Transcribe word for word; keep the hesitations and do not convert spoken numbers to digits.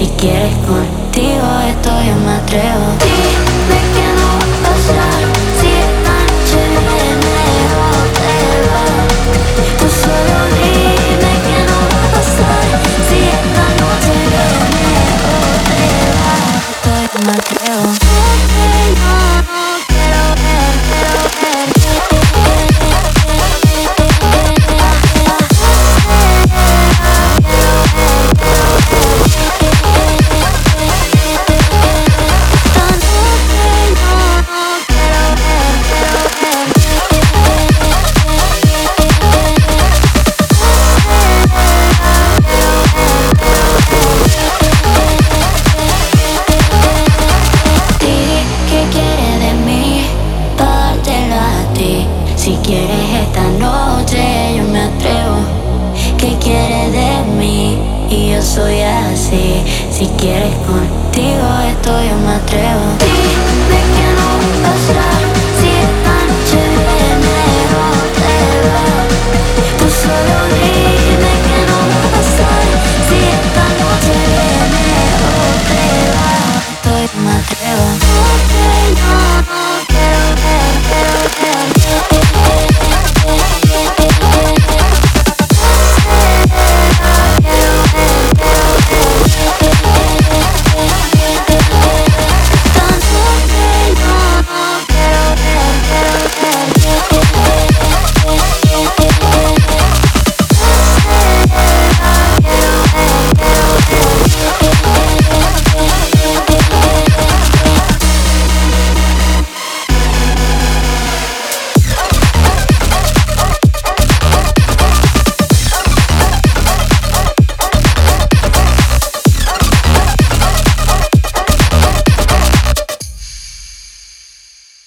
Si quieres contigo esto yo me atrevo. Dime que no va a pasar si esta noche viene o te vas. Tú solo dime que no va a pasar si esta noche viene o te vas. Esto yo me atrevo. No, no quiero ver, quiero ver. Si quieres esta noche yo me atrevo. ¿Qué quieres de mí? Y yo soy así. Si quieres contigo esto yo me atrevo. Dime que no va a pasar si esta noche viene o te vas. Tú solo dime que no va a pasar si esta noche viene o te vas. Esto yo me atrevo. No, no.